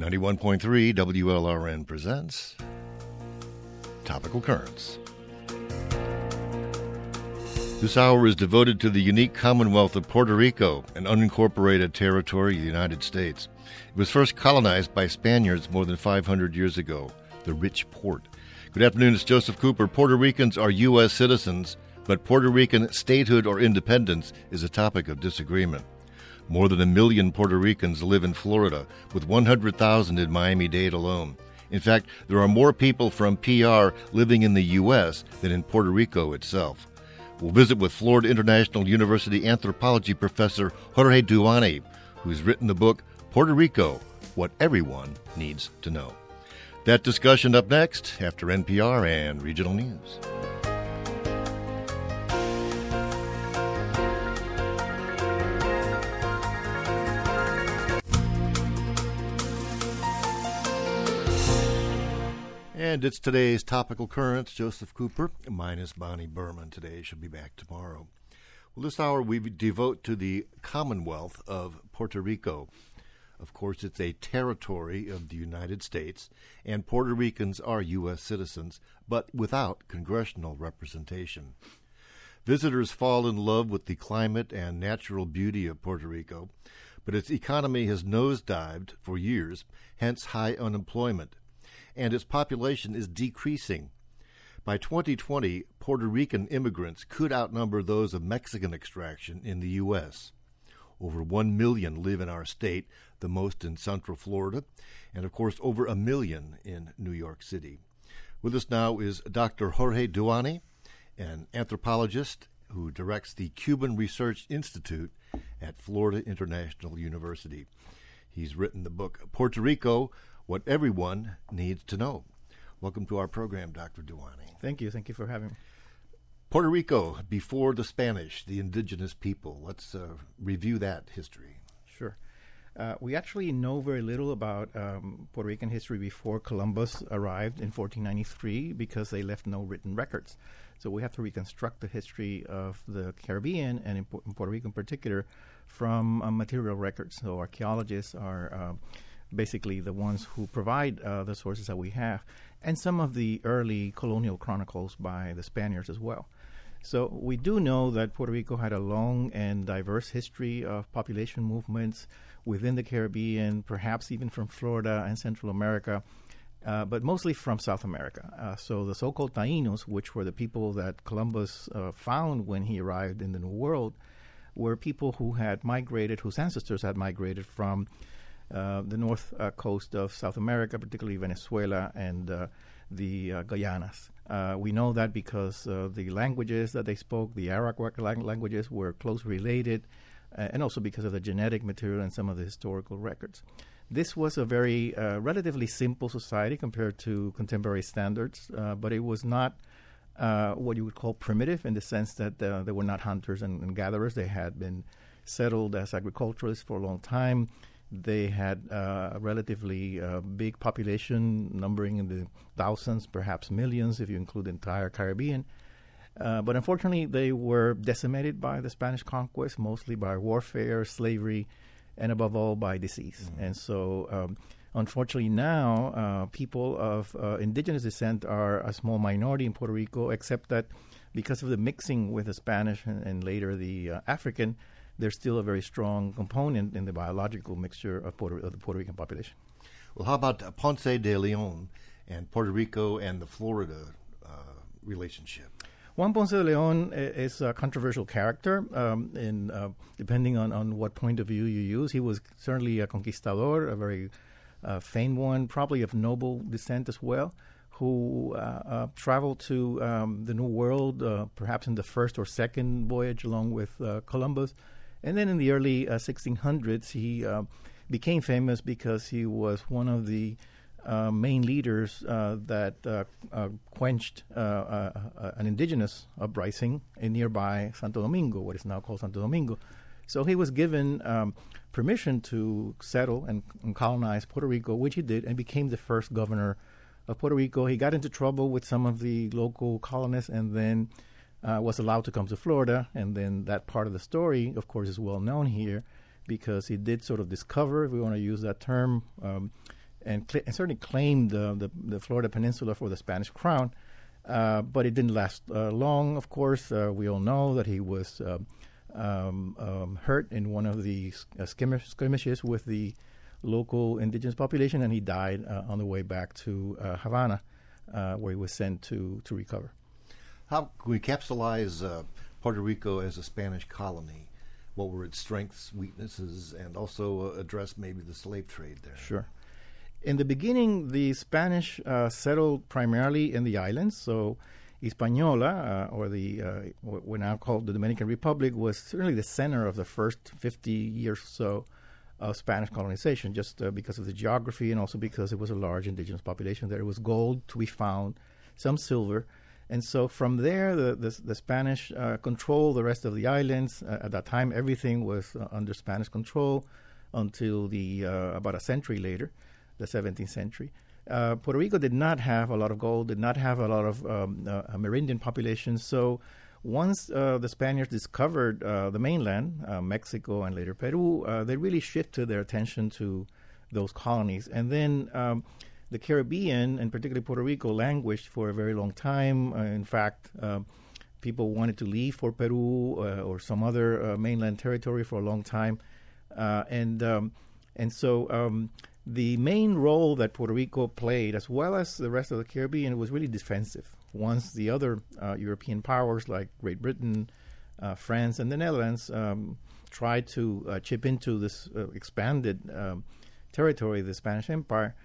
91.3 WLRN presents Topical Currents. This hour is devoted to the unique Commonwealth of Puerto Rico, an unincorporated territory of the United States. It was first colonized by Spaniards more than 500 years ago, the rich port. Good afternoon, it's Joseph Cooper. Puerto Ricans are U.S. citizens, but Puerto Rican statehood or independence is a topic of disagreement. More than 1 million Puerto Ricans live in Florida, with 100,000 in Miami-Dade alone. In fact, there are more people from PR living in the U.S. than in Puerto Rico itself. We'll visit with Florida International University anthropology professor Jorge Duany, who's written the book Puerto Rico, What Everyone Needs to Know. That discussion up next after NPR and regional news. And it's today's Topical Currents. Joseph Cooper. Mine is Bonnie Berman today. She'll be back tomorrow. Well, this hour we devote to the Commonwealth of Puerto Rico. Of course, it's a territory of the United States, and Puerto Ricans are U.S. citizens, but without congressional representation. Visitors fall in love with the climate and natural beauty of Puerto Rico, but its economy has nosedived for years, hence high unemployment, and its population is decreasing. By 2020, Puerto Rican immigrants could outnumber those of Mexican extraction in the U.S. Over 1 million live in our state, the most in Central Florida, and of course over 1 million in New York City. With us now is Dr. Jorge Duany, an anthropologist who directs the Cuban Research Institute at Florida International University. He's written the book Puerto Rico, What Everyone Needs to Know. Welcome to our program, Dr. Duany. Thank you. Thank you for having me. Puerto Rico, before the Spanish, the indigenous people. Let's review that history. Sure. We actually know very little about Puerto Rican history before Columbus arrived in 1493 because they left no written records. So we have to reconstruct the history of the Caribbean and in Puerto Rico in particular from material records. So archaeologists are basically the ones who provide the sources that we have, and some of the early colonial chronicles by the Spaniards as well. So we do know that Puerto Rico had a long and diverse history of population movements within the Caribbean, perhaps even from Florida and Central America, but mostly from South America. So the so-called Taínos, which were the people that Columbus found when he arrived in the New World, were people who had migrated, whose ancestors had migrated from the north coast of South America, particularly Venezuela and the Guyanas. We know that because the languages that they spoke, the Arawak languages, were closely related, and also because of the genetic material and some of the historical records. This was a very relatively simple society compared to contemporary standards, but it was not what you would call primitive in the sense that they were not hunters and gatherers. They had been settled as agriculturalists for a long time. They had a relatively big population, numbering in the thousands, perhaps millions, if you include the entire Caribbean. But unfortunately, they were decimated by the Spanish conquest, mostly by warfare, slavery, and above all, by disease. Mm-hmm. And so, unfortunately now, people of indigenous descent are a small minority in Puerto Rico, except that because of the mixing with the Spanish and later the African, there's still a very strong component in the biological mixture of the Puerto Rican population. Well, how about Ponce de Leon and Puerto Rico and the Florida relationship? Juan Ponce de Leon is a controversial character, depending on what point of view you use. He was certainly a conquistador, a very famed one, probably of noble descent as well, who traveled to the New World, perhaps in the first or second voyage along with Columbus. And then in the early 1600s, he became famous because he was one of the main leaders that quenched an indigenous uprising in nearby Santo Domingo, what is now called Santo Domingo. So he was given permission to settle and colonize Puerto Rico, which he did, and became the first governor of Puerto Rico. He got into trouble with some of the local colonists and then was allowed to come to Florida. And then that part of the story, of course, is well known here because he did sort of discover, if we want to use that term, and certainly claimed the Florida Peninsula for the Spanish crown. But it didn't last long, of course. We all know that he was hurt in one of the skirmishes with the local indigenous population, and he died on the way back to Havana, where he was sent to recover. How can we capsulize Puerto Rico as a Spanish colony? What were its strengths, weaknesses, and also address maybe the slave trade there? Sure. In the beginning, the Spanish settled primarily in the islands. So Hispaniola, or what we're now called the Dominican Republic, was certainly the center of the first 50 years or so of Spanish colonization, just because of the geography and also because it was a large indigenous population there. There was gold to be found, some silver. And so from there, the Spanish controlled the rest of the islands. At that time, everything was under Spanish control until about a century later, the 17th century. Puerto Rico did not have a lot of gold, did not have a lot of Amerindian population. So once the Spaniards discovered the mainland, Mexico and later Peru, they really shifted their attention to those colonies. And then the Caribbean, and particularly Puerto Rico, languished for a very long time. In fact, people wanted to leave for Peru or some other mainland territory for a long time. And so the main role that Puerto Rico played, as well as the rest of the Caribbean, was really defensive. Once the other European powers like Great Britain, France, and the Netherlands tried to chip into this expanded territory, the Spanish Empire,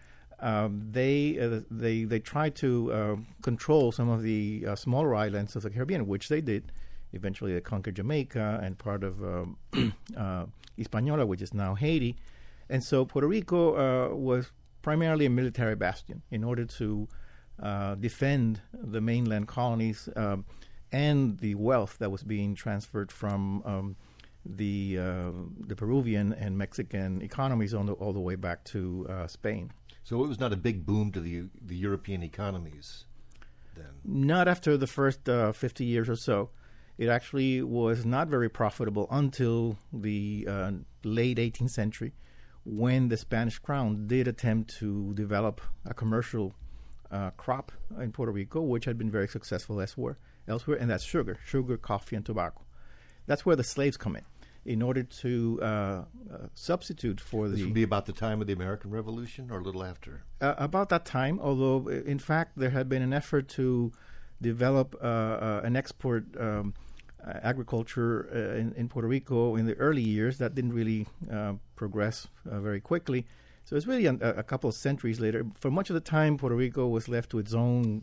they tried to control some of the smaller islands of the Caribbean, which they did. Eventually, they conquered Jamaica and part of Hispaniola, which is now Haiti. And so Puerto Rico was primarily a military bastion in order to defend the mainland colonies and the wealth that was being transferred from the Peruvian and Mexican economies all the way back to Spain. So it was not a big boom to the European economies then? Not after the first 50 years or so. It actually was not very profitable until the late 18th century, when the Spanish crown did attempt to develop a commercial crop in Puerto Rico, which had been very successful elsewhere, and that's sugar, coffee, and tobacco. That's where the slaves come in order to substitute for This would be about the time of the American Revolution or a little after? About that time, although, in fact, there had been an effort to develop an export agriculture in Puerto Rico in the early years that didn't really progress very quickly. So it's really a couple of centuries later. For much of the time, Puerto Rico was left to its own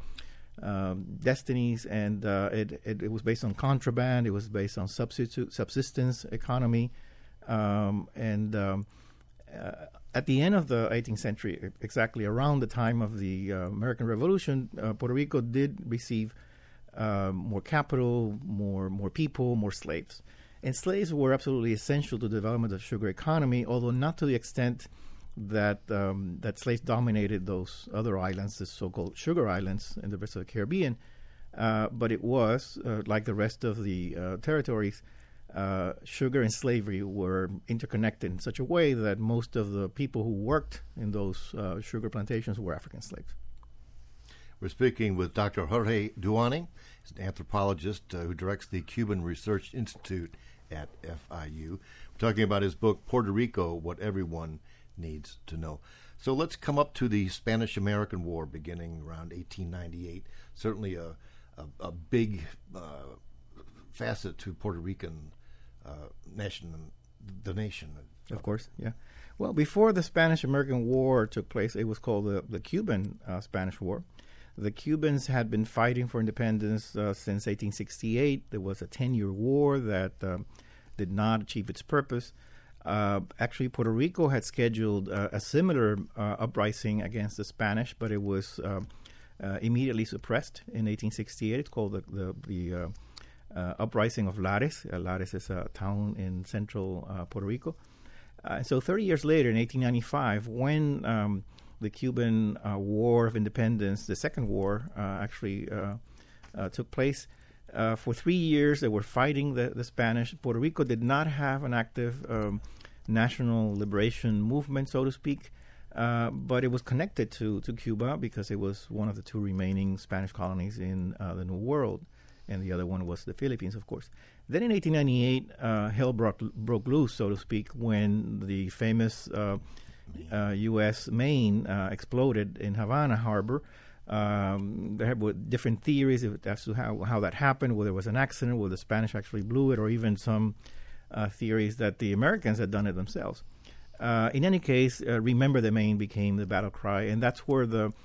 destinies, and it was based on contraband. It was based on subsistence economy, and at the end of the 18th century, exactly around the time of the American Revolution, Puerto Rico did receive more capital, more people, more slaves. And slaves were absolutely essential to the development of the sugar economy, although not to the extent that slaves dominated those other islands, the so-called sugar islands in the rest of the Caribbean. But it was, like the rest of the territories, sugar and slavery were interconnected in such a way that most of the people who worked in those sugar plantations were African slaves. We're speaking with Dr. Jorge Duany. He's an anthropologist who directs the Cuban Research Institute at FIU. We're talking about his book, Puerto Rico, What Everyone Needs to Know. So let's come up to the Spanish-American War beginning around 1898. Certainly a big facet to Puerto Rican the nation. Of course, yeah. Well, before the Spanish-American War took place, it was called the Cuban Spanish War. The Cubans had been fighting for independence since 1868. There was a 10-year war that did not achieve its purpose. Actually, Puerto Rico had scheduled a similar uprising against the Spanish, but it was immediately suppressed in 1868. It's called the Uprising of Lares. Lares is a town in central Puerto Rico. So 30 years later, in 1895, when the Cuban War of Independence, the Second War, actually took place. For 3 years, they were fighting the Spanish. Puerto Rico did not have an active national liberation movement, so to speak. but it was connected to Cuba because it was one of the two remaining Spanish colonies in the New World, and the other one was the Philippines, of course. Then in 1898, hell broke loose, so to speak, when the famous U.S. Maine exploded in Havana Harbor. There were different theories as to how that happened, whether it was an accident, whether the Spanish actually blew it, or even some theories that the Americans had done it themselves. In any case, Remember the Maine became the battle cry, and that's where the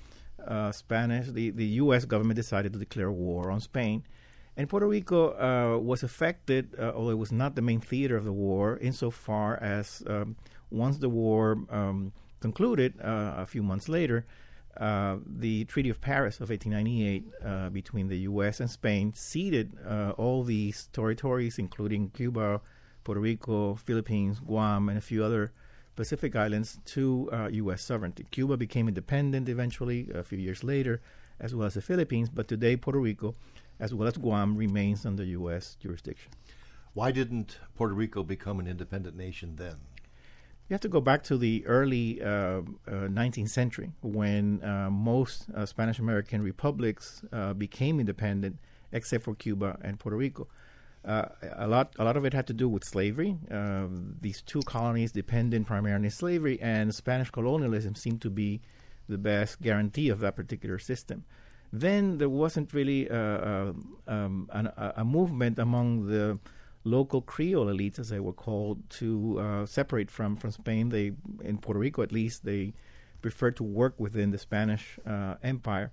U.S. government decided to declare war on Spain. And Puerto Rico was affected, although it was not the main theater of the war, insofar as once the war concluded a few months later, the Treaty of Paris of 1898 between the U.S. and Spain ceded all these territories, including Cuba, Puerto Rico, Philippines, Guam, and a few other Pacific islands, to U.S. sovereignty. Cuba became independent eventually a few years later, as well as the Philippines, but today Puerto Rico, as well as Guam, remains under U.S. jurisdiction. Why didn't Puerto Rico become an independent nation then? You have to go back to the early 19th century when most Spanish-American republics became independent, except for Cuba and Puerto Rico. A lot of it had to do with slavery. These two colonies depended primarily on slavery, and Spanish colonialism seemed to be the best guarantee of that particular system. Then there wasn't really a movement among the local Creole elites, as they were called, to separate from Spain. They, in Puerto Rico at least, they preferred to work within the Spanish Empire.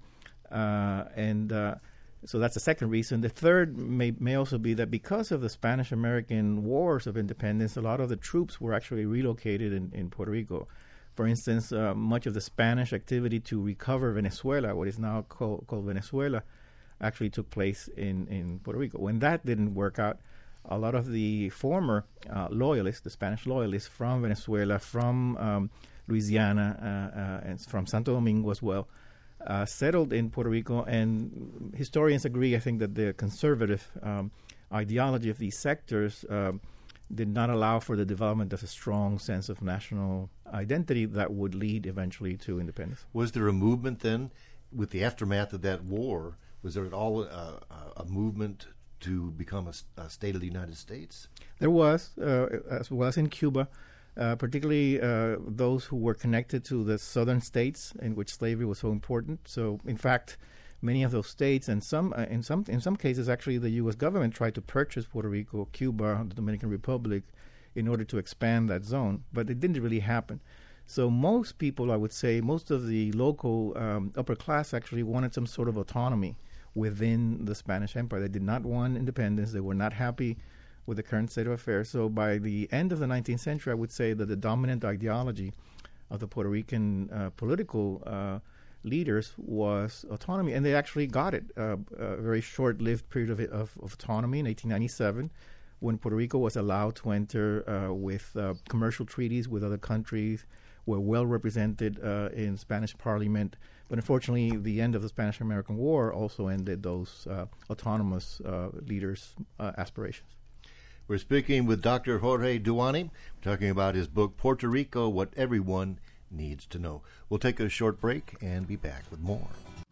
So that's the second reason. The third may also be that because of the Spanish-American wars of independence, a lot of the troops were actually relocated in Puerto Rico. For instance, much of the Spanish activity to recover Venezuela, what is now called Venezuela, actually took place in Puerto Rico. When that didn't work out, a lot of the former loyalists, the Spanish loyalists from Venezuela, from Louisiana, and from Santo Domingo as well, settled in Puerto Rico. And historians agree, I think, that the conservative ideology of these sectors did not allow for the development of a strong sense of national identity that would lead eventually to independence. Was there a movement then, with the aftermath of that war, was there at all a movement to become a state of the United States? There was, as well as in Cuba, particularly those who were connected to the southern states in which slavery was so important. So, in fact, many of those states, and in some cases, actually, the U.S. government tried to purchase Puerto Rico, Cuba, the Dominican Republic, in order to expand that zone, but it didn't really happen. So most people, I would say, most of the local upper class actually wanted some sort of autonomy within the Spanish Empire. They did not want independence. They were not happy with the current state of affairs. So by the end of the 19th century, I would say that the dominant ideology of the Puerto Rican political leaders was autonomy, and they actually got it. A very short-lived period of autonomy in 1897, when Puerto Rico was allowed to enter with commercial treaties with other countries, were well represented in Spanish Parliament. But unfortunately, the end of the Spanish-American War also ended those autonomous leaders' aspirations. We're speaking with Dr. Jorge Duany. We're talking about his book, Puerto Rico, What Everyone Needs to Know. We'll take a short break and be back with more.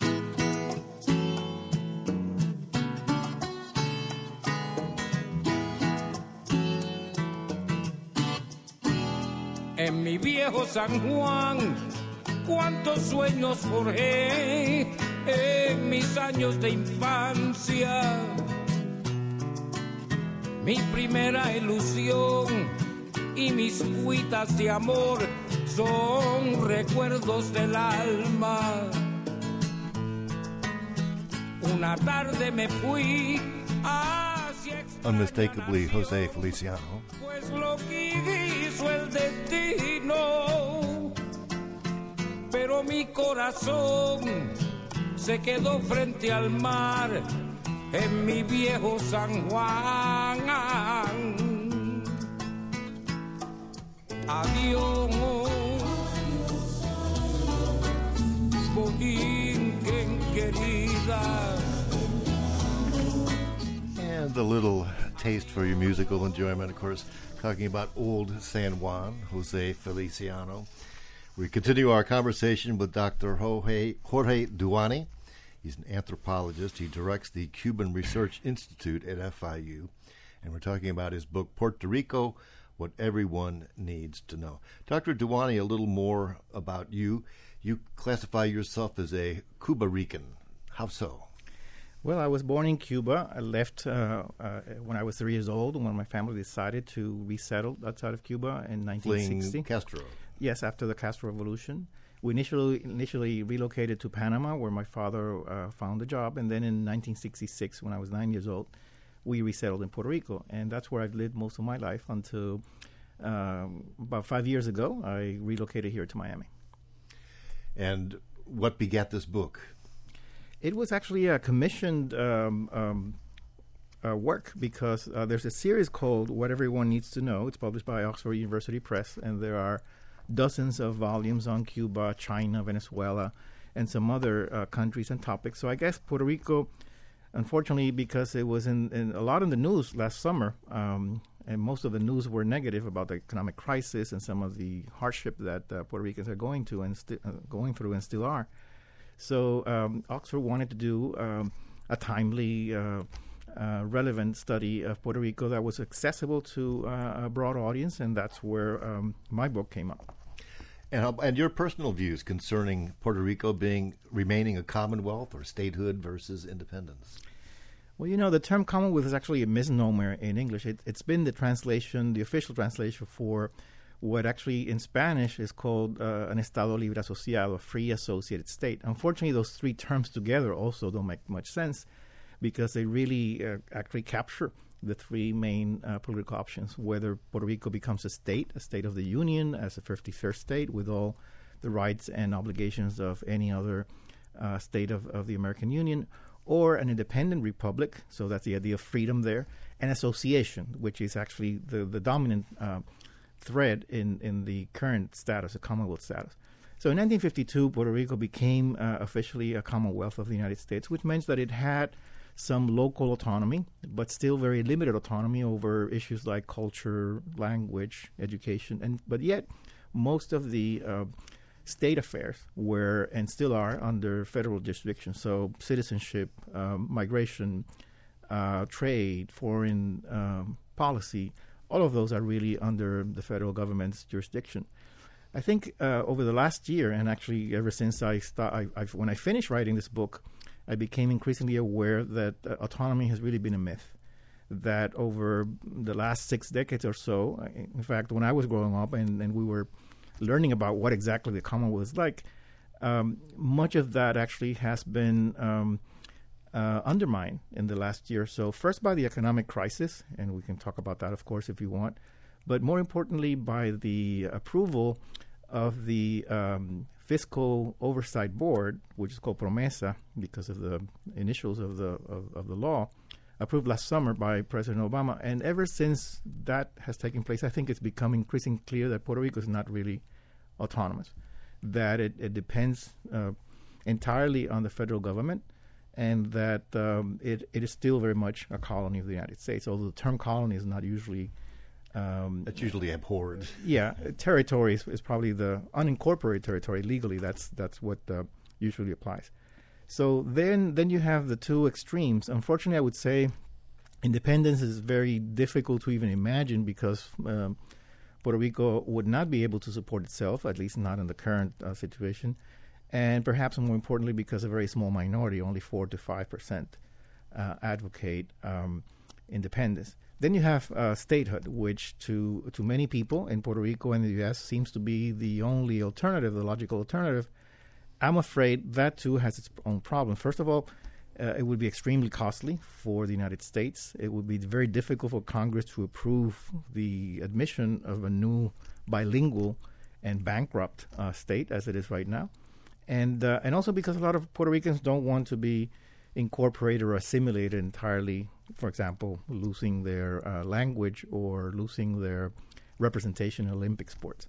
En mi viejo San Juan, cuántos sueños forjé en mis años de infancia. Mi primera ilusión y mis cuitas de amor son recuerdos del alma. Una tarde me fui hacia Unmistakably Jose Feliciano. Pues lo que hizo el destino, pero mi corazón se quedó frente al mar en mi viejo San Juan. Adiós, Borinquen querida. And a little taste for your musical enjoyment, of course, talking about old San Juan, Jose Feliciano. We continue our conversation with Dr. Jorge Duany. He's an anthropologist. He directs the Cuban Research Institute at FIU. And we're talking about his book, Puerto Rico, What Everyone Needs to Know. Dr. Duany, a little more about you. You classify yourself as a Cuba Rican. How so? Well, I was born in Cuba. I left when I was 3 years old when my family decided to resettle outside of Cuba in 1960. Fleeing Castro. Yes, after the Castro Revolution. We initially relocated to Panama, where my father found a job. And then in 1966, when I was 9 years old, we resettled in Puerto Rico. And that's where I've lived most of my life until about 5 years ago, I relocated here to Miami. And what begat this book? It was actually a commissioned work because there's a series called What Everyone Needs to Know. It's published by Oxford University Press, and there are dozens of volumes on Cuba, China, Venezuela, and some other countries and topics. So I guess Puerto Rico, unfortunately, because it was in a lot in the news last summer, and most of the news were negative about the economic crisis and some of the hardship that Puerto Ricans are going through and still are. So Oxford wanted to do a timely, relevant study of Puerto Rico that was accessible to a broad audience, and that's where my book came up. And your personal views concerning Puerto Rico remaining a commonwealth or statehood versus independence? Well, you know, the term commonwealth is actually a misnomer in English. It's been the official translation for what actually in Spanish is called an Estado Libre Asociado, a free associated state. Unfortunately, those three terms together also don't make much sense because they really actually capture the three main political options, whether Puerto Rico becomes a state of the Union, as a 53rd state with all the rights and obligations of any other state of the American Union, or an independent republic, so that's the idea of freedom there, and association, which is actually the dominant thread in the current status, the Commonwealth status. So in 1952, Puerto Rico became officially a Commonwealth of the United States, which meant that it had some local autonomy, but still very limited autonomy over issues like culture, language, education, but yet most of the state affairs were and still are under federal jurisdiction. So citizenship, migration, trade, foreign policy, all of those are really under the federal government's jurisdiction. I think over the last year, and actually ever since when I finished writing this book, I became increasingly aware that autonomy has really been a myth. That over the last 6 decades or so, in fact, when I was growing up and we were learning about what exactly the Commonwealth is like, much of that actually has been undermined in the last year or so. First by the economic crisis, and we can talk about that, of course, if you want, but more importantly by the approval of the Fiscal Oversight Board, which is called PROMESA because of the initials of the law, approved last summer by President Obama. And ever since that has taken place, I think it's become increasingly clear that Puerto Rico is not really autonomous, that it depends entirely on the federal government, and that it is still very much a colony of the United States, although the term colony is not usually... it's usually abhorred. Yeah, territory is probably the unincorporated territory legally. That's what usually applies. So then you have the two extremes. Unfortunately, I would say independence is very difficult to even imagine because Puerto Rico would not be able to support itself, at least not in the current situation. And perhaps more importantly, because a very small minority, only 4 to 5%, advocate independence. Then you have statehood, which to many people in Puerto Rico and the U.S. seems to be the only alternative, the logical alternative. I'm afraid that, too, has its own problems. First of all, it would be extremely costly for the United States. It would be very difficult for Congress to approve the admission of a new bilingual and bankrupt state as it is right now. And also because a lot of Puerto Ricans don't want to be incorporated or assimilated entirely, for example, losing their language or losing their representation in Olympic sports.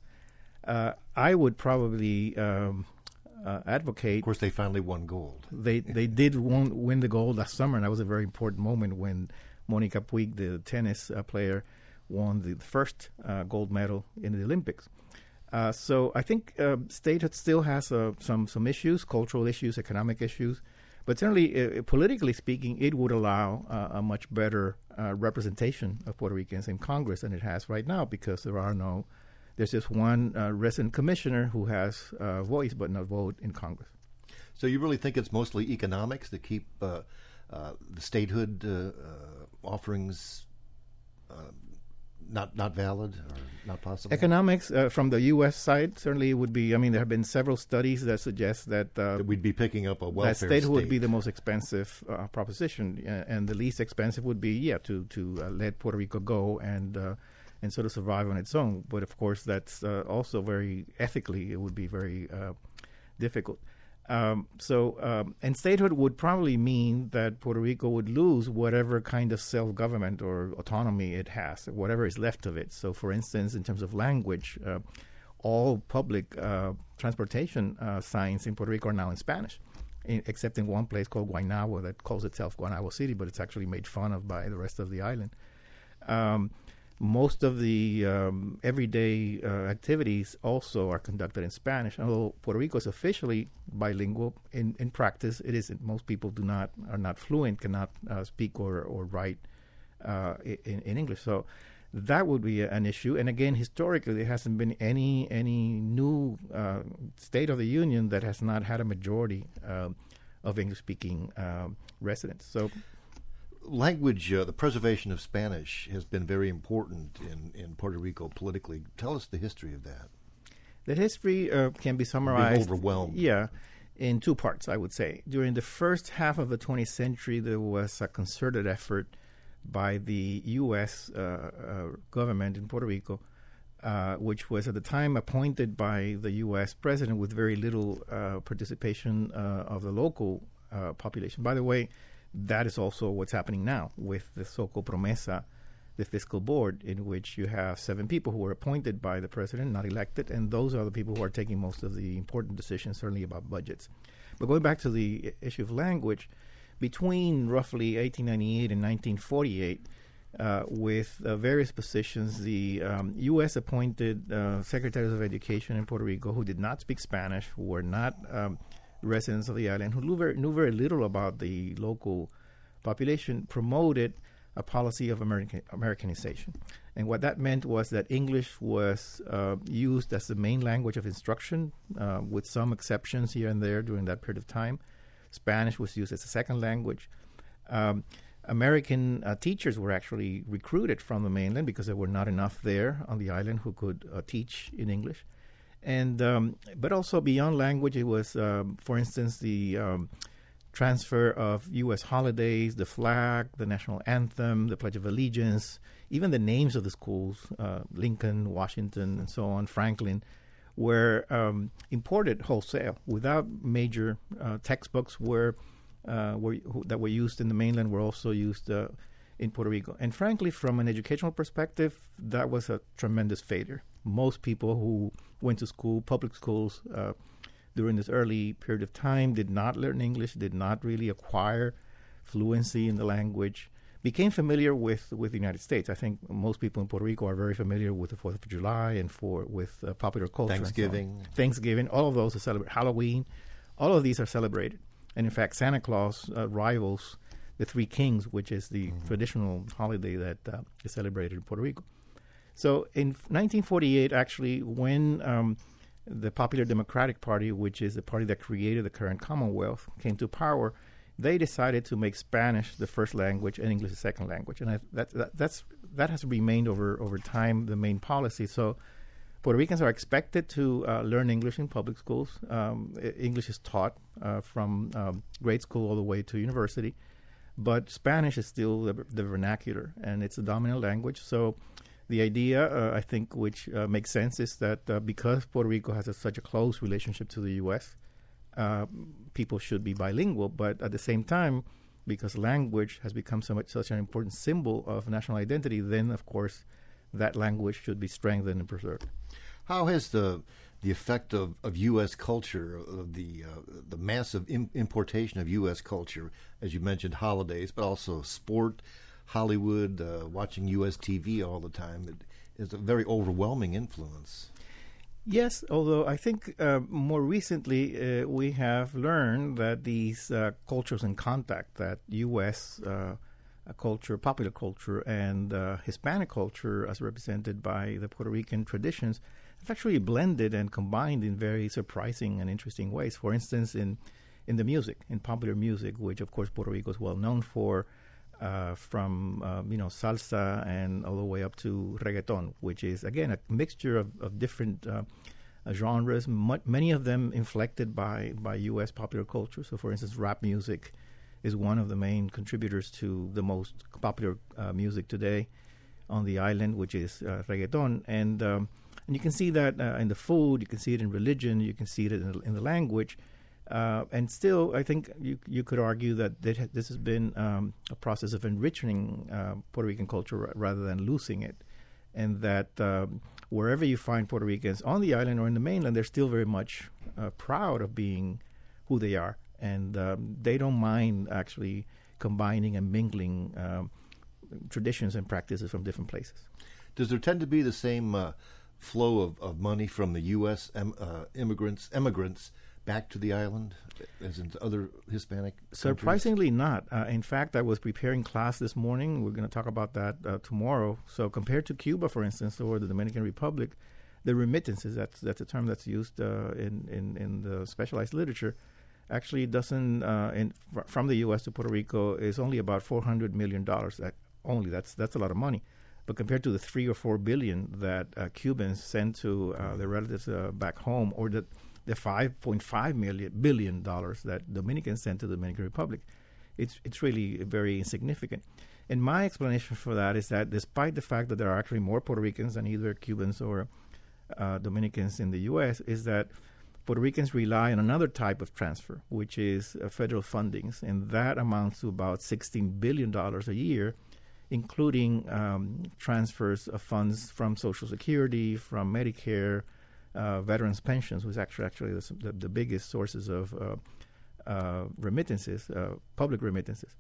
I would probably advocate... Of course, they finally won gold. They did win the gold last summer, and that was a very important moment when Monica Puig, the tennis player, won the first gold medal in the Olympics. So I think statehood still has some issues, cultural issues, economic issues, but certainly politically speaking, it would allow a much better representation of Puerto Ricans in Congress than it has right now, because there's just one resident commissioner who has voice but no vote in Congress. So you really think it's mostly economics that keep the statehood offerings not valid or not possible? Economics from the U.S. side certainly would be. I mean, there have been several studies that suggest that we'd be picking up a welfare that statehood would be the most expensive proposition, and the least expensive would be to let Puerto Rico go and sort of survive on its own. But of course, that's also very ethically, it would be very difficult. And statehood would probably mean that Puerto Rico would lose whatever kind of self-government or autonomy it has, whatever is left of it. So, for instance, in terms of language, all public transportation signs in Puerto Rico are now in Spanish, except in one place called Guaynabo that calls itself Guaynabo City, but it's actually made fun of by the rest of the island. Most of the everyday activities also are conducted in Spanish. Although Puerto Rico is officially bilingual, in practice it isn't. Most people are not fluent, cannot speak or write in English. So that would be an issue. And again, historically, there hasn't been any new state of the union that has not had a majority of English-speaking residents. So. Language, the preservation of Spanish has been very important in Puerto Rico politically. Tell us the history of that. The history can be summarized. Overwhelmed. Yeah, in two parts, I would say. During the first half of the 20th century, there was a concerted effort by the U.S. Government in Puerto Rico, which was at the time appointed by the U.S. president with very little participation of the local population. By the way, that is also what's happening now with the so-called Promesa, the fiscal board, in which you have 7 people who were appointed by the president, not elected, and those are the people who are taking most of the important decisions, certainly about budgets. But going back to the issue of language, between roughly 1898 and 1948, with various positions, the U.S. appointed secretaries of education in Puerto Rico who did not speak Spanish, who were not residents of the island, who knew very little about the local population, promoted a policy of Americanization. And what that meant was that English was used as the main language of instruction, with some exceptions here and there during that period of time. Spanish was used as a second language. American teachers were actually recruited from the mainland because there were not enough there on the island who could teach in English. And but also beyond language, it was, for instance, the transfer of U.S. holidays, the flag, the national anthem, the Pledge of Allegiance, even the names of the schools, Lincoln, Washington, and so on, Franklin, were imported wholesale without major textbooks that were used in the mainland were also used in Puerto Rico. And frankly, from an educational perspective, that was a tremendous failure. Most people who went to school, public schools, during this early period of time did not learn English, did not really acquire fluency in the language, became familiar with the United States. I think most people in Puerto Rico are very familiar with the 4th of July and with popular culture. Thanksgiving, all of those are celebrated. Halloween, all of these are celebrated. And in fact, Santa Claus rivals the Three Kings, which is the traditional holiday that is celebrated in Puerto Rico. So in 1948, actually, when the Popular Democratic Party, which is the party that created the current Commonwealth, came to power, they decided to make Spanish the first language and English the second language. And that has remained over time the main policy. So Puerto Ricans are expected to learn English in public schools. English is taught from grade school all the way to university. But Spanish is still the vernacular, and it's the dominant language. So the idea, I think, which makes sense, is that because Puerto Rico has such a close relationship to the U.S., people should be bilingual. But at the same time, because language has become such an important symbol of national identity, then, of course, that language should be strengthened and preserved. How has the effect of U.S. culture, of the massive importation of U.S. culture, as you mentioned, holidays, but also sport, Hollywood, watching U.S. TV all the time, it is a very overwhelming influence. Yes, although I think more recently we have learned that these cultures in contact, that U.S. Culture, popular culture, and Hispanic culture, as represented by the Puerto Rican traditions, have actually blended and combined in very surprising and interesting ways. For instance, in the music, in popular music, which of course Puerto Rico is well known for, from salsa and all the way up to reggaeton, which is again a mixture of different genres, many of them inflected by U.S. popular culture. So, for instance, rap music is one of the main contributors to the most popular music today on the island, which is reggaeton. And you can see that in the food, you can see it in religion, you can see it in the language. And still, I think you could argue that this has been a process of enriching Puerto Rican culture rather than losing it. And that wherever you find Puerto Ricans on the island or in the mainland, they're still very much proud of being who they are. And they don't mind actually combining and mingling traditions and practices from different places. Does there tend to be the same flow of money from the U.S. immigrants back to the island as in other Hispanic countries? Surprisingly not. In fact, I was preparing class this morning. We're going to talk about that tomorrow. So compared to Cuba, for instance, or the Dominican Republic, the remittances, that's a term that's used in the specialized literature, actually doesn't, from the U.S. to Puerto Rico, is only about $400 million. That's a lot of money. But compared to the $3 or $4 billion that Cubans send to their relatives back home, or the $5.5 billion that Dominicans send to the Dominican Republic, it's really very insignificant. And my explanation for that is that despite the fact that there are actually more Puerto Ricans than either Cubans or Dominicans in the U.S., is that Puerto Ricans rely on another type of transfer, which is federal fundings, and that amounts to about $16 billion a year, including transfers of funds from Social Security, from Medicare, veterans' pensions, which is actually the biggest sources of remittances, public remittances,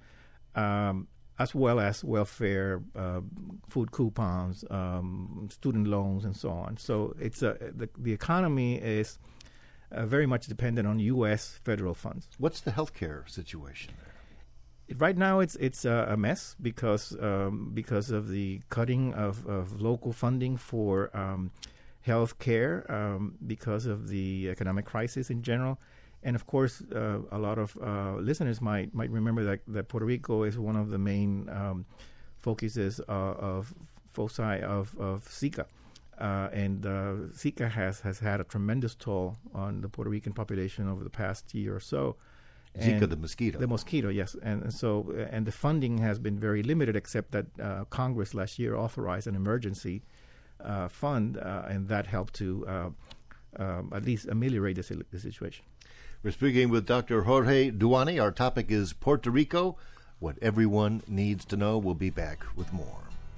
as well as welfare, food coupons, student loans, and so on. So it's the economy is very much dependent on U.S. federal funds. What's the healthcare situation there? Right now, it's a mess because of the cutting of local funding for health care, because of the economic crisis in general. And of course, a lot of listeners might remember that Puerto Rico is one of the main focuses of foci of Zika. And Zika has had a tremendous toll on the Puerto Rican population over the past year or so. Zika, the mosquito. The mosquito, yes. And the funding has been very limited, except that Congress last year authorized an emergency fund, and that helped to at least ameliorate the situation. We're speaking with Dr. Jorge Duany. Our topic is Puerto Rico, what everyone needs to know. We'll be back with more.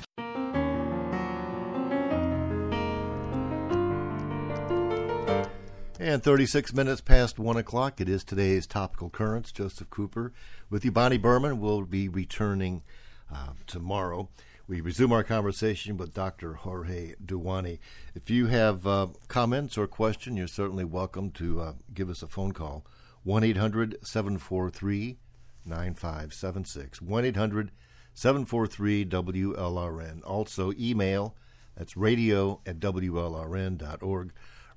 And 36 minutes past 1 o'clock. It is today's Topical Currents. Joseph Cooper with you. Bonnie Berman will be returning tomorrow. We resume our conversation with Dr. Jorge Duany. If you have comments or questions, you're certainly welcome to give us a phone call. 1-800-743-9576. 1-800-743-WLRN. Also email, that's radio@WLRN.org.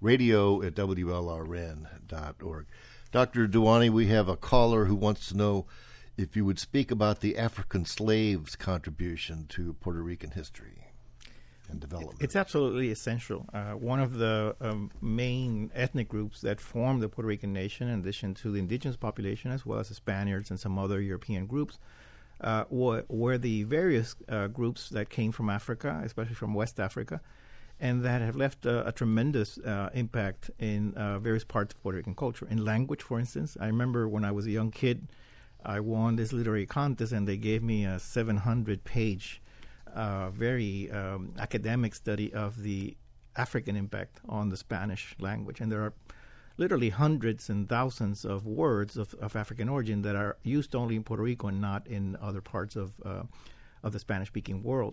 radio@WLRN.org. Dr. Duany, we have a caller who wants to know if you would speak about the African slaves' contribution to Puerto Rican history and development. It's absolutely essential. One of the main ethnic groups that formed the Puerto Rican nation, in addition to the indigenous population, as well as the Spaniards and some other European groups, were the various groups that came from Africa, especially from West Africa, and that have left a tremendous impact in various parts of Puerto Rican culture. In language, for instance, I remember when I was a young kid, I won this literary contest, and they gave me a 700-page, very academic study of the African impact on the Spanish language. And there are literally hundreds and thousands of words of African origin that are used only in Puerto Rico and not in other parts of the Spanish-speaking world.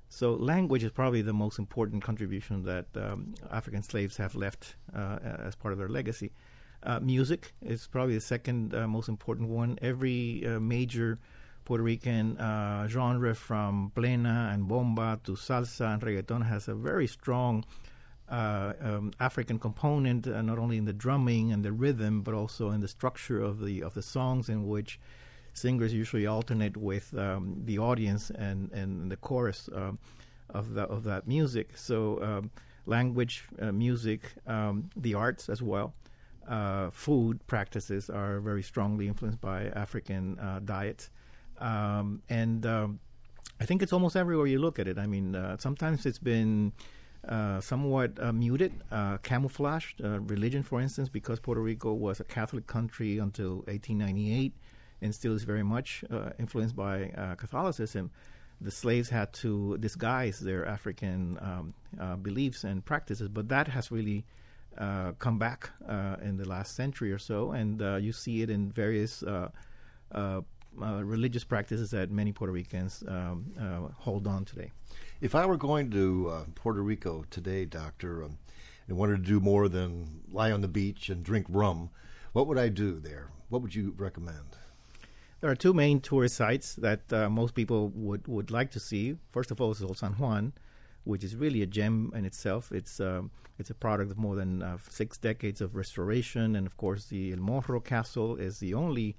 So language is probably the most important contribution that African slaves have left as part of their legacy. Music is probably the second most important one. Every major Puerto Rican genre, from plena and bomba to salsa and reggaeton, has a very strong African component, not only in the drumming and the rhythm, but also in the structure of the songs, in which singers usually alternate with the audience and the chorus of that music. So language, music, the arts as well. Food practices are very strongly influenced by African diets. And I think it's almost everywhere you look at it. I mean, sometimes it's been somewhat muted, camouflaged. Religion, for instance, because Puerto Rico was a Catholic country until 1898 and still is very much influenced by Catholicism. The slaves had to disguise their African beliefs and practices, but that has really come back in the last century or so, and you see it in various religious practices that many Puerto Ricans hold on today. If I were going to Puerto Rico today, Doctor, and wanted to do more than lie on the beach and drink rum, what would I do there? What would you recommend? There are two main tourist sites that most people would like to see. First of all is Old San Juan, which is really a gem in itself. It's a product of more than 6 decades of restoration, and of course the El Morro Castle is the only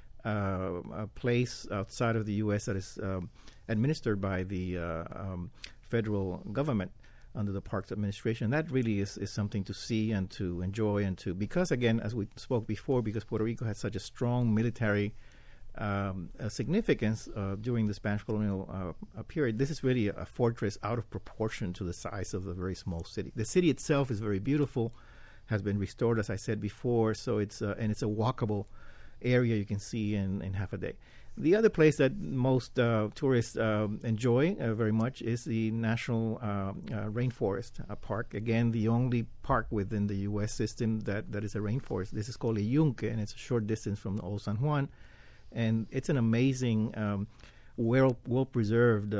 place outside of the U.S. that is administered by the federal government under the Parks Administration. That really is something to see and to enjoy, and because, again, as we spoke before, because Puerto Rico had such a strong military significance during the Spanish colonial period, this is really a fortress out of proportion to the size of a very small city. The city itself is very beautiful, has been restored, as I said before, so it's a walkable area you can see in half a day. The other place that most tourists enjoy very much is the National Rainforest Park. Again, the only park within the U.S. system that is a rainforest. This is called a Yunque, and it's a short distance from Old San Juan. And it's an amazing, well-preserved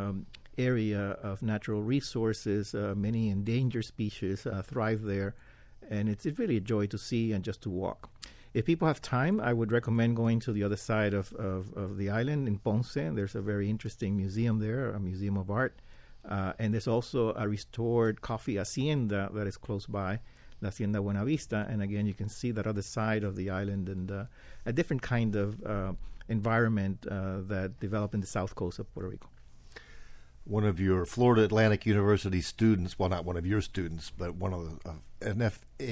area of natural resources. Many endangered species thrive there, and it's really a joy to see and just to walk. If people have time, I would recommend going to the other side of the island in Ponce. There's a very interesting museum there, a museum of art. And there's also a restored coffee hacienda that is close by, La Hacienda Buenavista. And again, you can see that other side of the island and a different kind of environment that developed in the south coast of Puerto Rico. One of your Florida Atlantic University students, well, not one of your students, but one of an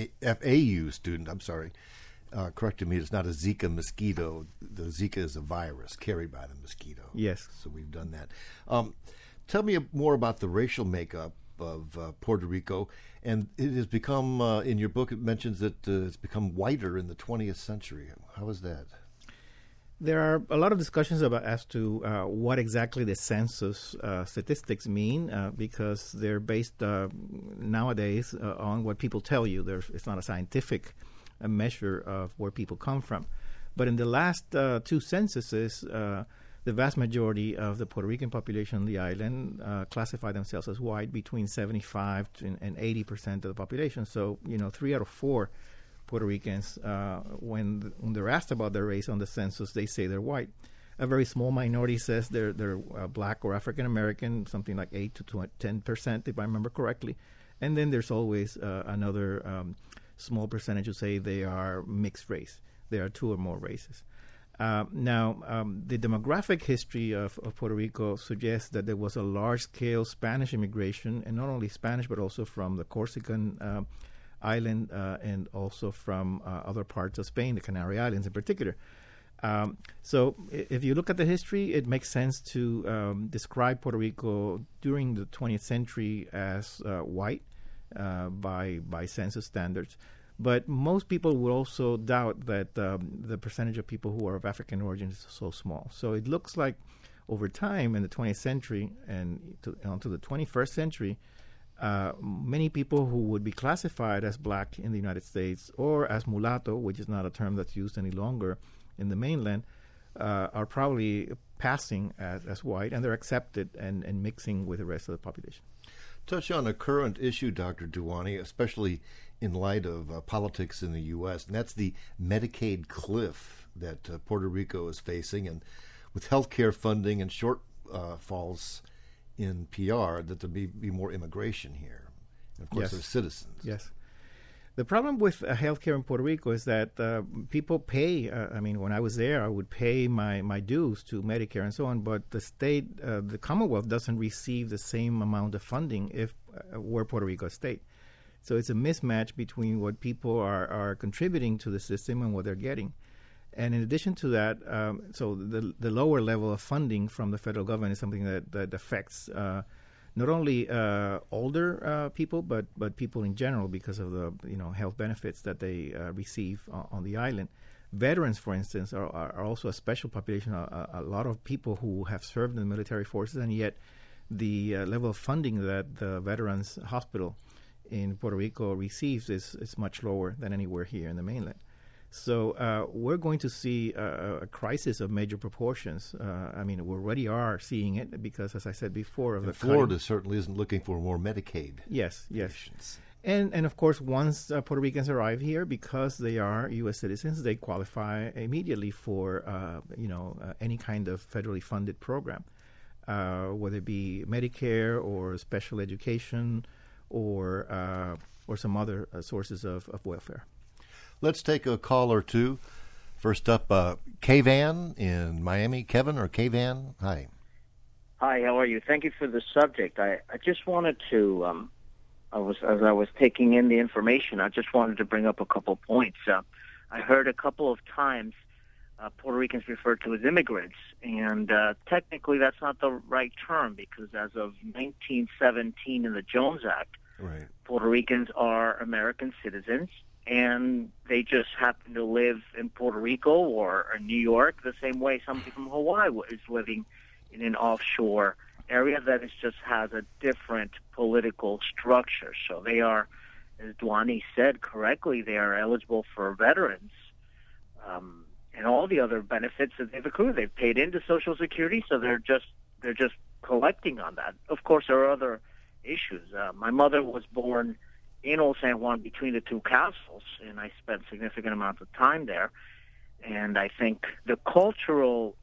FAU student, corrected me, it's not a Zika mosquito. The Zika is a virus carried by the mosquito. Yes. So we've done that. Tell me more about the racial makeup of Puerto Rico. And it has become, in your book, it mentions that it's become whiter in the 20th century. How is that? There are a lot of discussions as to what exactly the census statistics mean, because they're based nowadays on what people tell you. It's not a scientific measure of where people come from. But in the last 2 censuses, the vast majority of the Puerto Rican population on the island classify themselves as white, between 75 and 80% of the population. So, 3 out of 4 Puerto Ricans, when they're asked about their race on the census, they say they're white. A very small minority says they're black or African American, something like 8 to 10%, if I remember correctly. And then there's always another small percentage who say they are mixed race. There are 2 or more races. Now, the demographic history of Puerto Rico suggests that there was a large-scale Spanish immigration, and not only Spanish, but also from the Corsican island and also from other parts of Spain, the Canary Islands in particular. So if you look at the history, it makes sense to describe Puerto Rico during the 20th century as white by census standards. But most people will also doubt that the percentage of people who are of African origin is so small. So it looks like over time in the 20th century and onto the 21st century, many people who would be classified as black in the United States or as mulatto, which is not a term that's used any longer in the mainland, are probably passing as white, and they're accepted and mixing with the rest of the population. Touch on a current issue, Dr. Duani, especially in light of politics in the U.S., and that's the Medicaid cliff that Puerto Rico is facing, and with health care funding and shortfalls in PR, that there may be more immigration here. And of course, there's citizens. Yes. The problem with healthcare in Puerto Rico is that people pay. When I was there, I would pay my dues to Medicare and so on. But the state, the Commonwealth, doesn't receive the same amount of funding if we're Puerto Rico state. So it's a mismatch between what people are contributing to the system and what they're getting. And in addition to that, so the lower level of funding from the federal government is something that affects not only older people, but people in general because of the health benefits that they receive on the island. Veterans, for instance, are also a special population. A lot of people who have served in the military forces, and yet the level of funding that the Veterans Hospital in Puerto Rico receives is much lower than anywhere here in the mainland. So we're going to see a crisis of major proportions. We already are seeing it because, as I said before, of the Florida certainly isn't looking for more Medicaid. Yes. Patients. And of course, once Puerto Ricans arrive here, because they are U.S. citizens, they qualify immediately for any kind of federally funded program, whether it be Medicare or special education or some other sources of welfare. Let's take a call or two. First up, K-Van in Miami. Kevin or K-Van? Hi. Hi, how are you? Thank you for the subject. I just wanted to, as I was taking in the information, I just wanted to bring up a couple points. I heard a couple of times Puerto Ricans referred to as immigrants, and technically that's not the right term because as of 1917 in the Jones Act, right, Puerto Ricans are American citizens, and they just happen to live in Puerto Rico or in New York the same way somebody from Hawaii is living in an offshore area that just has a different political structure. So they are, as Duani said correctly, they are eligible for veterans and all the other benefits that they've accrued. They've paid into Social Security, so they're just collecting on that. Of course, there are other issues. My mother was born in Old San Juan between the two castles, and I spent significant amounts of time there. And I think the cultural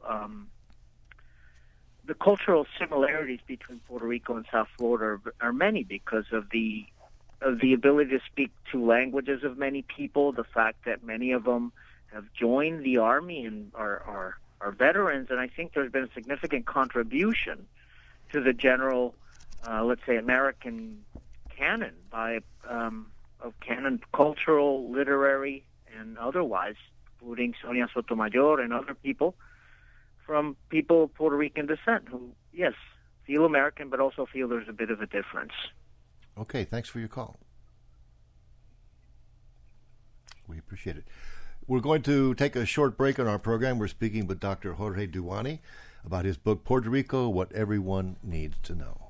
similarities between Puerto Rico and South Florida are many because of the ability to speak two languages of many people, the fact that many of them have joined the Army and are veterans, and I think there's been a significant contribution to the general, let's say, American canon of canon, cultural, literary, and otherwise, including Sonia Sotomayor and other people from people of Puerto Rican descent who, yes, feel American, but also feel there's a bit of a difference. Okay, thanks for your call. We appreciate it. We're going to take a short break on our program. We're speaking with Dr. Jorge Duani about his book, Puerto Rico, What Everyone Needs to Know.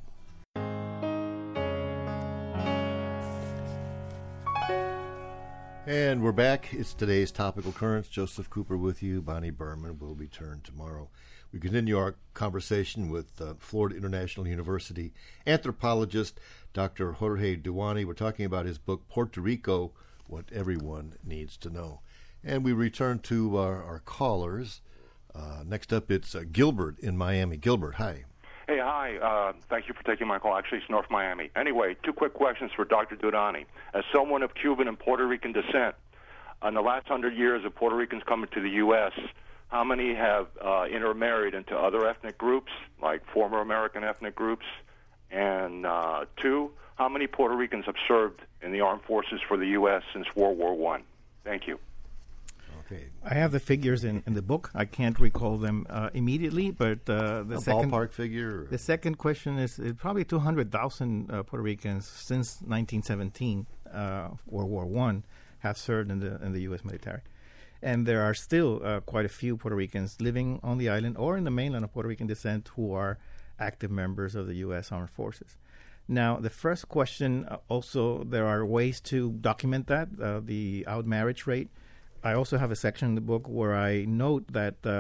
And we're back. It's today's Topical Currents. Joseph Cooper with you. Bonnie Berman will return tomorrow. We continue our conversation with Florida International University anthropologist Dr. Jorge Duani. We're talking about his book, Puerto Rico, What Everyone Needs to Know. And we return to our callers. Next up, it's Gilbert in Miami. Gilbert, hi. Hey, hi. Thank you for taking my call. Actually, it's North Miami. Anyway, two quick questions for Dr. Duani. As someone of Cuban and Puerto Rican descent, in the last 100 years of Puerto Ricans coming to the U.S., how many have intermarried into other ethnic groups, like former American ethnic groups? And two, how many Puerto Ricans have served in the armed forces for the U.S. since World War I? Thank you. Okay. I have the figures in the book. I can't recall them immediately, but the second ballpark figure. The second question is probably 200,000 Puerto Ricans since 1917, World War I, have served in the U.S. military, and there are still quite a few Puerto Ricans living on the island or in the mainland of Puerto Rican descent who are active members of the U.S. Armed Forces. Now, the first question, also, there are ways to document that, the outmarriage rate. I also have a section in the book where I note that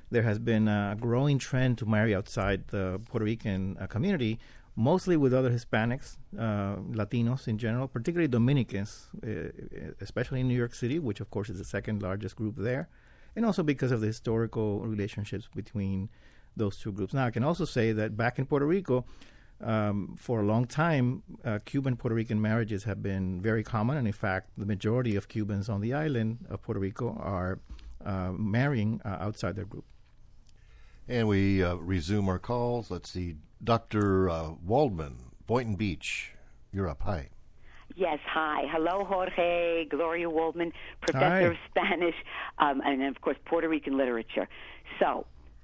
there has been a growing trend to marry outside the Puerto Rican community, mostly with other Hispanics, Latinos in general, particularly Dominicans, especially in New York City, which of course is the second largest group there, and also because of the historical relationships between those two groups. Now, I can also say that back in Puerto Rico, for a long time, Cuban-Puerto Rican marriages have been very common, and in fact, the majority of Cubans on the island of Puerto Rico are marrying outside their group. And we resume our calls. Let's see. Dr. Waldman, Boynton Beach, you're up. Hi. Yes, hi. Hello, Jorge. Gloria Waldman, professor of Spanish, and, of course, Puerto Rican literature. So,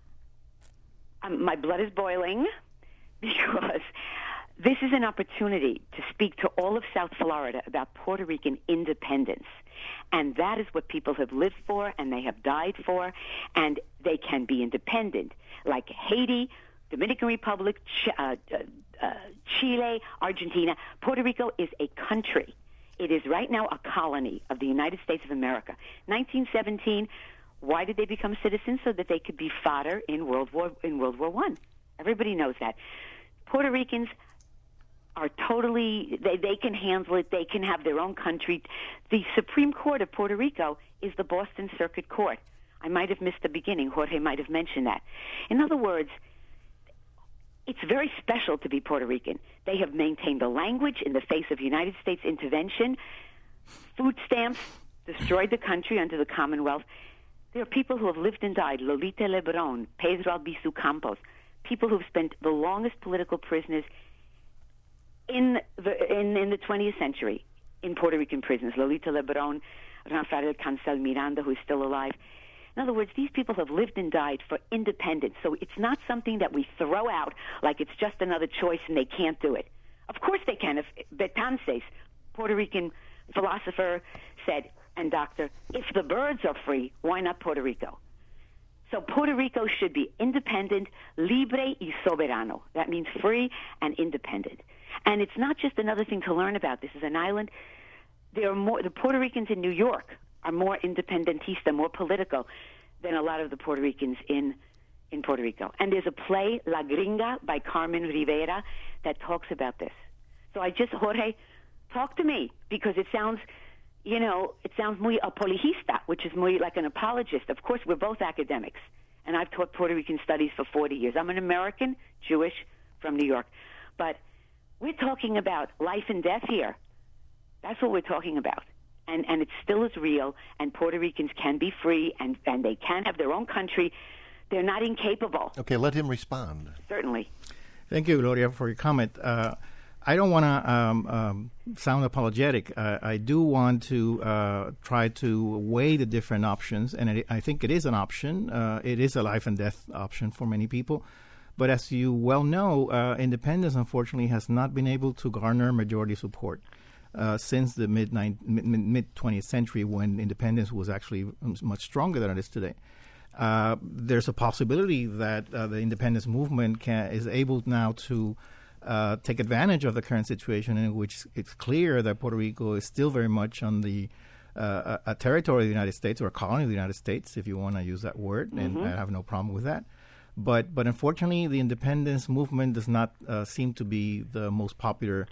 my blood is boiling because this is an opportunity to speak to all of South Florida about Puerto Rican independence. And that is what people have lived for and they have died for, and they can be independent. Like Haiti, Dominican Republic, Chile, Argentina. Puerto Rico is a country. It is right now a colony of the United States of America. 1917, why did they become citizens? So that they could be fodder in World War I. Everybody knows that. Puerto Ricans are totally, they can handle it. They can have their own country. The Supreme Court of Puerto Rico is the Boston Circuit Court. I might have missed the beginning. Jorge might have mentioned that. In other words, it's very special to be Puerto Rican. They have maintained the language in the face of United States intervention. Food stamps destroyed the country under the Commonwealth. There are people who have lived and died. Lolita Lebrón, Pedro Albizu Campos, people who've spent the longest political prisoners in the 20th century in Puerto Rican prisons. Lolita Lebrón, Rafael Cancel Miranda, who is still alive. In other words, these people have lived and died for independence. So it's not something that we throw out like it's just another choice and they can't do it. Of course they can. If Betances, Puerto Rican philosopher, said, and doctor, if the birds are free, why not Puerto Rico? So Puerto Rico should be independent, libre y soberano. That means free and independent. And it's not just another thing to learn about. This is an island. There are more. The Puerto Ricans in New York are more independentista, more political than a lot of the Puerto Ricans in Puerto Rico. And there's a play, La Gringa, by Carmen Rivera, that talks about this. So Jorge, talk to me, because it sounds muy apologista, which is muy like an apologist. Of course, we're both academics, and I've taught Puerto Rican studies for 40 years. I'm an American, Jewish, from New York. But we're talking about life and death here. That's what we're talking about. And it still is real, and Puerto Ricans can be free, and they can have their own country. They're not incapable. Okay, let him respond. Certainly. Thank you, Gloria, for your comment. I don't want to sound apologetic. I do want to try to weigh the different options, and I think it is an option. It is a life and death option for many people. But as you well know, independence, unfortunately, has not been able to garner majority support since the mid-20th century, when independence was actually much stronger than it is today. There's a possibility that the independence movement is able now to take advantage of the current situation in which it's clear that Puerto Rico is still very much on the a territory of the United States, or a colony of the United States, if you want to use that word, and I have no problem with that. But unfortunately, the independence movement does not seem to be the most popular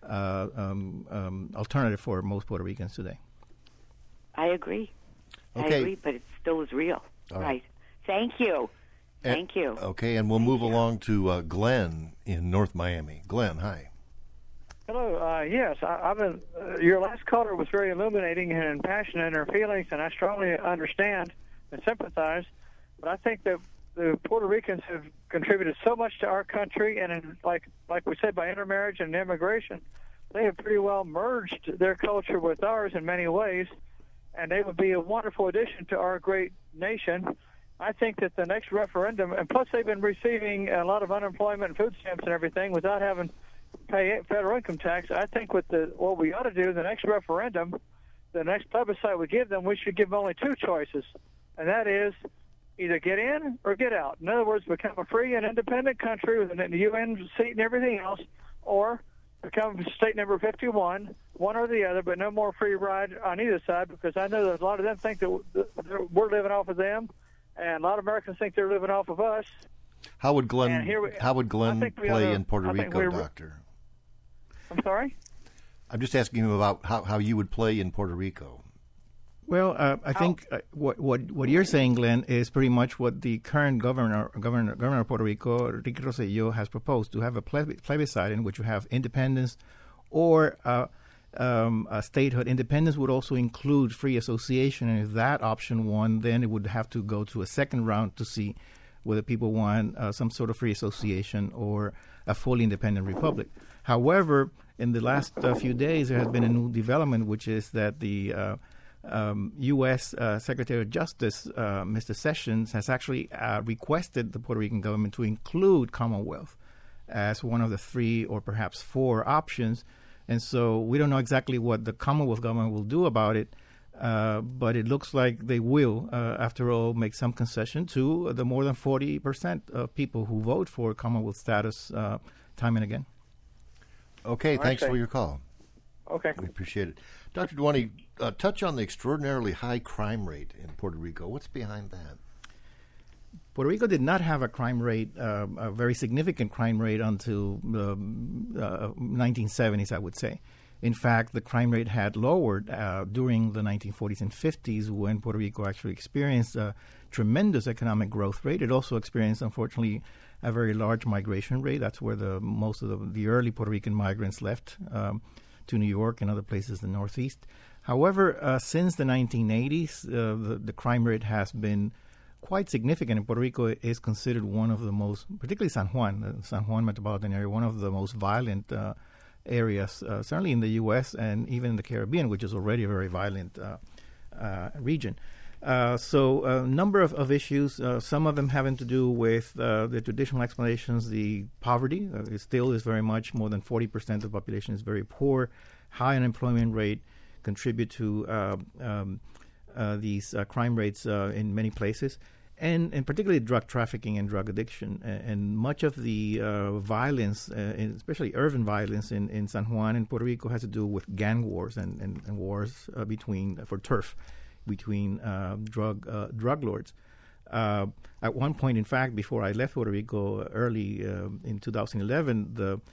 alternative for most Puerto Ricans today. I agree. Okay. I agree, but it still is real. All right. Thank you. Thank you. Okay, and we'll move along to Glenn in North Miami. Glenn, hi. Hello. Yes, I've been. Your last caller was very illuminating and passionate in her feelings, and I strongly understand and sympathize. But I think that the Puerto Ricans have contributed so much to our country, and like we said, by intermarriage and immigration, they have pretty well merged their culture with ours in many ways, and they would be a wonderful addition to our great nation. I think that the next referendum, and plus they've been receiving a lot of unemployment and food stamps and everything without having to pay federal income tax. I think what we ought to do, the next referendum, the next plebiscite we give them, we should give them only two choices, and that is either get in or get out. In other words, become a free and independent country with a UN seat and everything else, or become state number 51, one or the other, but no more free ride on either side, because I know there's a lot of them think that we're living off of them, and a lot of Americans think they're living off of us. How would Glenn play in Puerto I think Rico, Doctor? I'm sorry? I'm just asking him about how you would play in Puerto Rico. Well, I think what you're saying, Glenn, is pretty much what the current governor of Puerto Rico, Ricky Rosselló, has proposed, to have a plebiscite in which you have independence or a statehood. Independence would also include free association, and if that option won, then it would have to go to a second round to see whether people want some sort of free association or a fully independent republic. However, in the last few days, there has been a new development, which is that the U.S. Secretary of Justice, Mr. Sessions, has actually requested the Puerto Rican government to include Commonwealth as one of the 3 or perhaps 4 options. And so we don't know exactly what the Commonwealth government will do about it, but it looks like they will, after all, make some concession to the more than 40% of people who vote for Commonwealth status time and again. Okay, thanks for your call. Okay. We appreciate it. Dr. Duani, touch on the extraordinarily high crime rate in Puerto Rico. What's behind that? Puerto Rico did not have a crime rate, a very significant crime rate until the 1970s, I would say. In fact, the crime rate had lowered during the 1940s and 50s when Puerto Rico actually experienced a tremendous economic growth rate. It also experienced, unfortunately, a very large migration rate. That's where most of the early Puerto Rican migrants left to New York and other places in the Northeast. However, since the 1980s, the crime rate has been quite significant. And Puerto Rico is considered one of the most, particularly San Juan metropolitan area, one of the most violent areas, certainly in the U.S. and even in the Caribbean, which is already a very violent region. So a number of issues, some of them having to do with the traditional explanations. The poverty it still is very much, more than 40% of the population is very poor. High unemployment rate contribute to these crime rates in many places, and particularly drug trafficking and drug addiction. And much of the violence, especially urban violence in San Juan and Puerto Rico, has to do with gang wars and wars for turf between drug lords. At one point, in fact, before I left Puerto Rico early in 2011,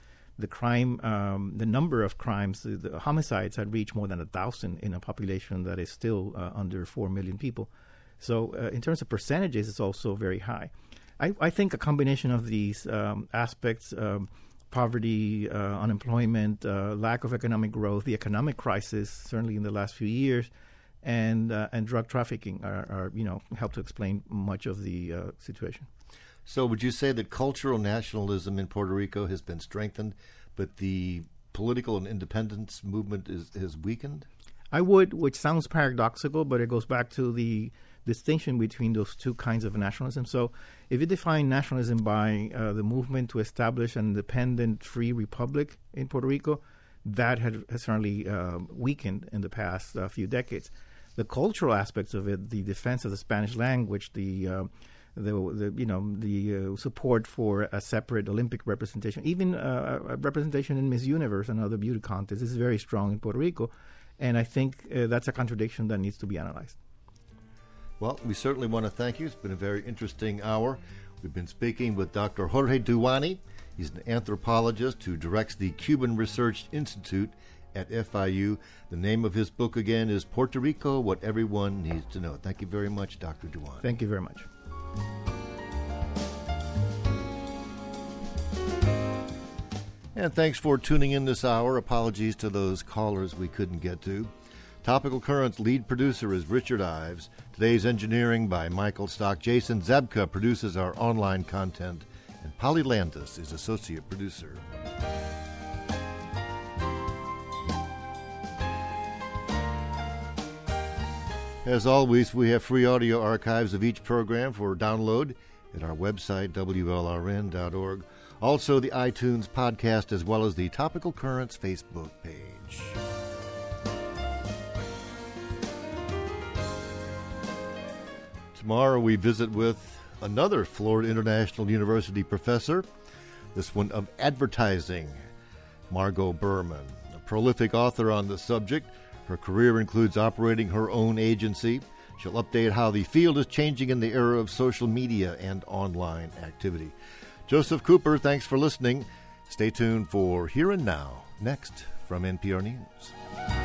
the number of crimes, the homicides, had reached more than 1,000 in a population that is still under 4 million people. So in terms of percentages, it's also very high. I think a combination of these aspects, poverty, unemployment, lack of economic growth, the economic crisis, certainly in the last few years, and drug trafficking are help to explain much of the situation. So would you say that cultural nationalism in Puerto Rico has been strengthened, but the political and independence movement has weakened? I would, which sounds paradoxical, but it goes back to the distinction between those two kinds of nationalism. So if you define nationalism by the movement to establish an independent, free republic in Puerto Rico, that has certainly weakened in the past few decades. The cultural aspects of it, the defense of the Spanish language, the support for a separate Olympic representation, even a representation in Miss Universe and other beauty contests, is very strong in Puerto Rico, and I think that's a contradiction that needs to be analyzed. Well, we certainly want to thank you. It's been a very interesting hour. We've been speaking with Dr. Jorge Duani. He's an anthropologist who directs the Cuban Research Institute at FIU. The name of his book, again, is Puerto Rico, What Everyone Needs to Know. Thank you very much, Dr. Duani. Thank you very much. And thanks for tuning in this hour. Apologies to those callers we couldn't get to. Topical Currents lead producer is Richard Ives. Today's engineering by Michael Stock. Jason Zabka produces our online content, and Polly Landis is associate producer. As always, we have free audio archives of each program for download at our website, WLRN.org. Also, the iTunes podcast, as well as the Topical Currents Facebook page. Tomorrow we visit with another Florida International University professor, this one of advertising, Margot Berman, a prolific author on the subject. Her career includes operating her own agency, She'll update how the field is changing in the era of social media and online activity. Joseph Cooper, thanks for listening. Stay tuned for Here and Now, next from NPR News.